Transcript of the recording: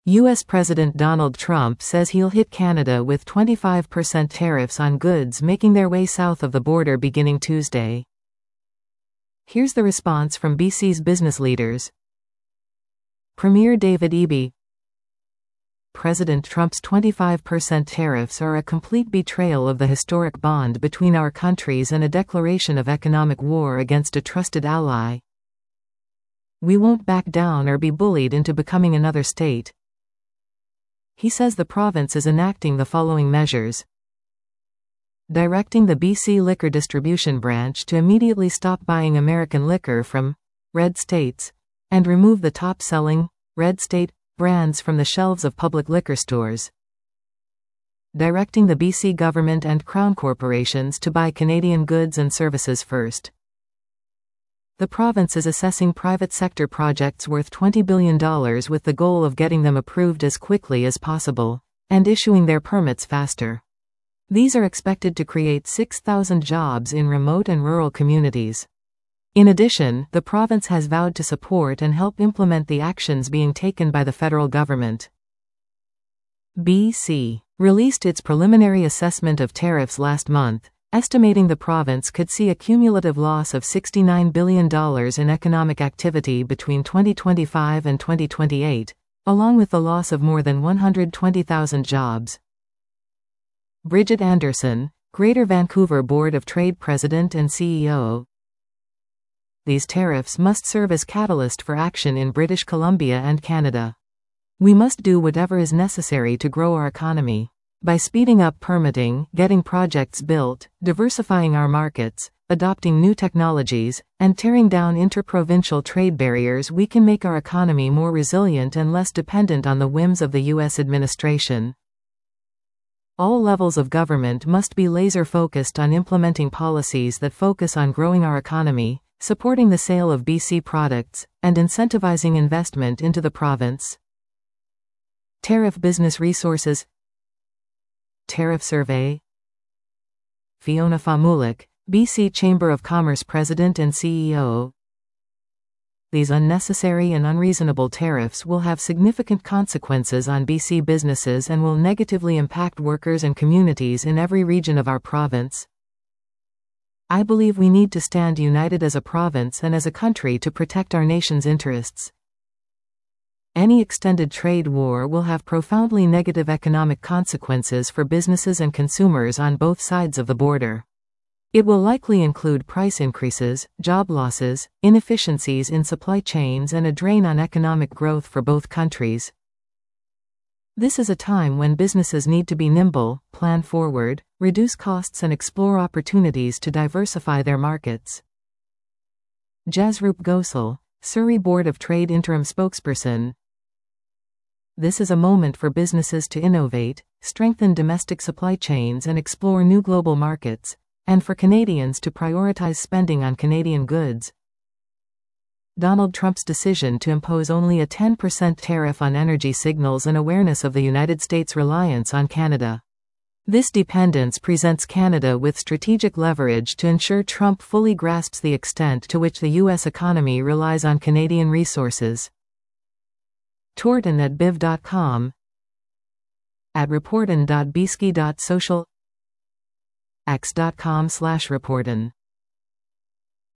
U.S. President Donald Trump says he'll hit Canada with 25% tariffs on goods making their way south of the border beginning Tuesday. Here's the response from BC's business leaders. Premier David Eby. President Trump's 25% tariffs are a complete betrayal of the historic bond between our countries and a declaration of economic war against a trusted ally. We won't back down or be bullied into becoming another state. He says the province is enacting the following measures. Directing the BC Liquor Distribution Branch to immediately stop buying American liquor from red states and remove the top-selling red state brands from the shelves of public liquor stores. Directing the BC government and Crown corporations to buy Canadian goods and services first. The province is assessing private sector projects worth $20 billion with the goal of getting them approved as quickly as possible, and issuing their permits faster. These are expected to create 6,000 jobs in remote and rural communities. In addition, the province has vowed to support and help implement the actions being taken by the federal government. BC released its preliminary assessment of tariffs last month, estimating the province could see a cumulative loss of $69 billion in economic activity between 2025 and 2028, along with the loss of more than 120,000 jobs. Bridget Anderson, Greater Vancouver Board of Trade President and CEO. These tariffs must serve as catalyst for action in British Columbia and Canada. We must do whatever is necessary to grow our economy. By speeding up permitting, getting projects built, diversifying our markets, adopting new technologies, and tearing down interprovincial trade barriers, we can make our economy more resilient and less dependent on the whims of the U.S. administration. All levels of government must be laser-focused on implementing policies that focus on growing our economy, supporting the sale of BC products, and incentivizing investment into the province. Tariff Business Resources. Tariff Survey. Fiona Famulik, BC Chamber of Commerce President and CEO. These unnecessary and unreasonable tariffs will have significant consequences on BC businesses and will negatively impact workers and communities in every region of our province. I believe we need to stand united as a province and as a country to protect our nation's interests. Any extended trade war will have profoundly negative economic consequences for businesses and consumers on both sides of the border. It will likely include price increases, job losses, inefficiencies in supply chains, and a drain on economic growth for both countries. This is a time when businesses need to be nimble, plan forward, reduce costs, and explore opportunities to diversify their markets. Jasroop Gosal, Surrey Board of Trade Interim Spokesperson. This is a moment for businesses to innovate, strengthen domestic supply chains, and explore new global markets, and for Canadians to prioritize spending on Canadian goods. Donald Trump's decision to impose only a 10% tariff on energy signals an awareness of the United States' reliance on Canada. This dependence presents Canada with strategic leverage to ensure Trump fully grasps the extent to which the U.S. economy relies on Canadian resources. Torton@biv.com, @reporton.bsky.social, x.com/reporton.